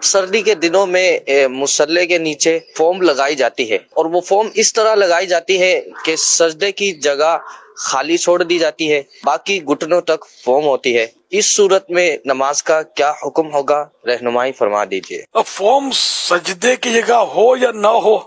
سردی کے دنوں میں مصلے کے نیچے فوم لگائی جاتی ہے، اور وہ فوم اس طرح لگائی جاتی ہے کہ سجدے کی جگہ خالی چھوڑ دی جاتی ہے، باقی گھٹنوں تک فوم ہوتی ہے۔ اس صورت میں نماز کا کیا حکم ہوگا، رہنمائی فرما دیجیے۔ اب فوم سجدے کی جگہ ہو یا نہ ہو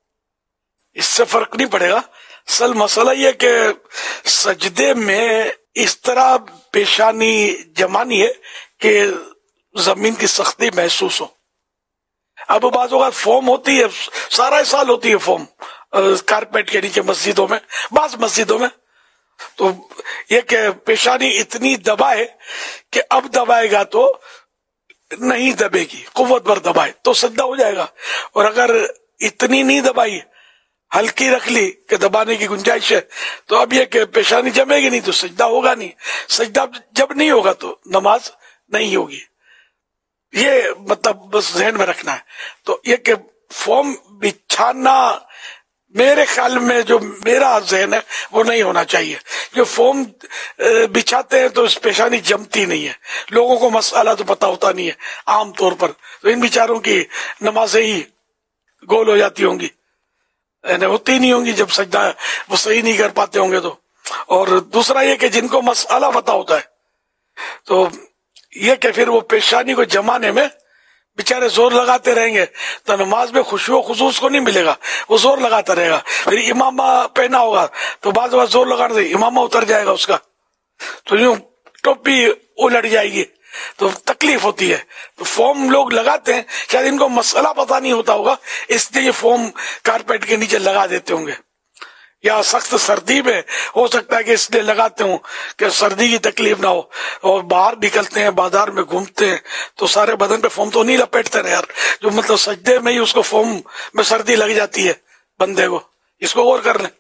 اس سے فرق نہیں پڑے گا، اصل مسئلہ یہ کہ سجدے میں اس طرح پیشانی جمانی ہے کہ زمین کی سختی محسوس ہو۔ اب بعض اوقات فوم ہوتی ہے، سارا سال ہوتی ہے فوم کارپیٹ کے نیچے مسجدوں میں، بعض مسجدوں میں، تو یہ کہ پیشانی اتنی دبائے کہ اب دبائے گا تو نہیں دبے گی، قوت بر دبائے تو سجدہ ہو جائے گا، اور اگر اتنی نہیں دبائی، ہلکی رکھ لی کہ دبانے کی گنجائش ہے، تو اب یہ کہ پیشانی جمے گی نہیں تو سجدہ ہوگا نہیں، سجدہ جب نہیں ہوگا تو نماز نہیں ہوگی۔ یہ مطلب بس ذہن میں رکھنا ہے۔ تو یہ کہ فوم بچھانا میرے خیال میں، جو میرا ذہن ہے، وہ نہیں ہونا چاہیے۔ جو فوم بچھاتے ہیں تو اس پیشانی جمتی نہیں ہے، لوگوں کو مسئلہ تو پتہ ہوتا نہیں ہے عام طور پر، تو ان بیچاروں کی نمازیں ہی گول ہو جاتی ہوں گی، یعنی ہوتی نہیں ہوں گی جب سجدہ وہ صحیح نہیں کر پاتے ہوں گے تو۔ اور دوسرا یہ کہ جن کو مسئلہ پتہ ہوتا ہے تو یہ کہ پھر وہ پیشانی کو جمانے میں بیچارے زور لگاتے رہیں گے تو نماز میں خشوع و خضوع کو نہیں ملے گا، وہ زور لگاتا رہے گا۔ پھر امامہ پہنا ہوگا تو بعض اوقات زور لگانے سے امامہ اتر جائے گا اس کا، تو یوں ٹوپی الٹ جائے گی، تو تکلیف ہوتی ہے۔ تو فوم لوگ لگاتے ہیں، شاید ان کو مسئلہ پتہ نہیں ہوتا ہوگا، اس لیے یہ فوم کارپیٹ کے نیچے لگا دیتے ہوں گے، یا سخت سردی میں ہو سکتا ہے کہ اس لیے لگاتے ہوں کہ سردی کی تکلیف نہ ہو، اور باہر نکلتے ہیں بازار میں گھومتے ہیں تو سارے بدن پہ فوم تو نہیں لپیٹتے رہے یار، جو مطلب سجدے میں ہی اس کو فوم میں سردی لگ جاتی ہے بندے کو، اس کو غور کر لیں۔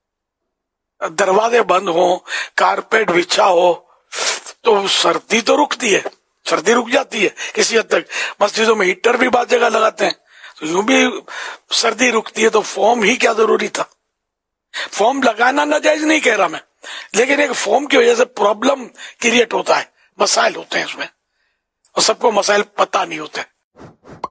دروازے بند ہوں، کارپیٹ بچھا ہو تو سردی تو رکتی ہے، سردی رک جاتی ہے کسی حد تک۔ مسجدوں میں ہیٹر بھی بعض جگہ لگاتے ہیں تو یوں بھی سردی رکتی ہے، تو فوم ہی کیا ضروری تھا؟ فوم لگانا ناجائز نہیں کہہ رہا میں، لیکن ایک فوم کی وجہ سے پرابلم کریٹ ہوتا ہے، مسائل ہوتے ہیں اس میں، اور سب کو مسائل پتہ نہیں ہوتے۔